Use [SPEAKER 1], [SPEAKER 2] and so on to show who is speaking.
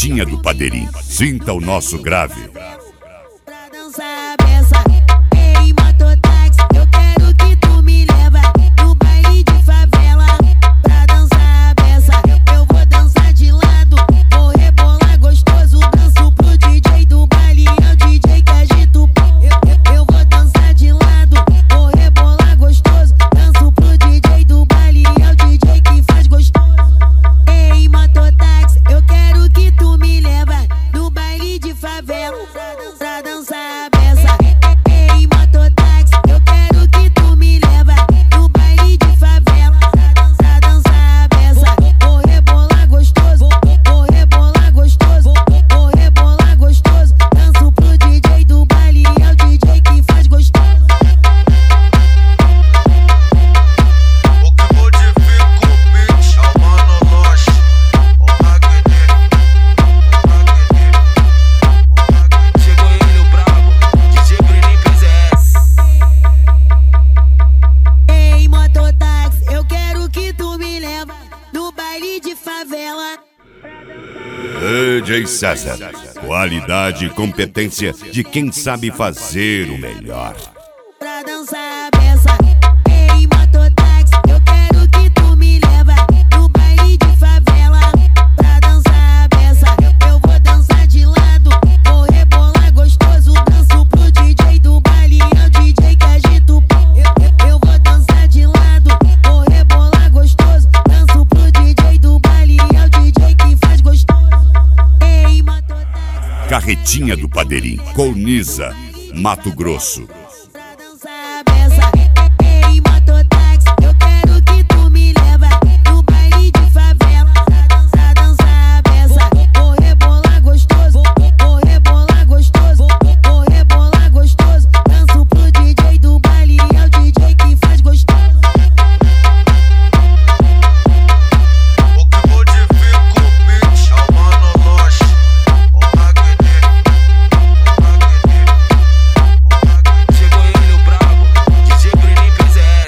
[SPEAKER 1] Carretinha do Padeirinho. Sinta o nosso grave.
[SPEAKER 2] Pra dançar a beça, ei mototáxi, eu quero que tu me leva no baile de favela. Pra dançar a beça, eu vou dançar de lado, vou rebolar gostoso, danço pro DJ do baile, é o DJ que agita o pau. Eu vou dançar de lado, vou rebolar gostoso, danço pro DJ do baile, é o DJ que faz gostoso. Ei mototáxi, eu quero que tu me leva no baile de favela. Pra dançar a beça, ei mototáxi, eu quero que tu me leva no baile de favela. Pra dançar a beça, vou rebolar gostoso, vou rebolar gostoso, vou rebolar gostoso, danço pro DJ do baile, é o DJ que faz gostoso.
[SPEAKER 3] O que modifica o beat é o Mano Loche, o Magni. Chegou ele, o brabo, DJ Bruninho PZS.
[SPEAKER 2] Ei mototáxi, eu quero que tu me leva no baile de favela.
[SPEAKER 1] DJ César. Qualidade e competência de quem sabe fazer o melhor.
[SPEAKER 2] Pra dançar a beça, ei mototáxi, eu quero que tu me leva no baile de favela. Pra dançar a beça, eu vou dançar de lado, vou rebolar gostoso, danço pro DJ do baile, é o DJ que agita o pau. Eu vou dançar de lado, vou rebolar gostoso, danço pro DJ do baile, é o DJ que faz gostoso. Ei mototáxi.
[SPEAKER 1] Carretinha do Padeirinho. Colniza, Mato Grosso.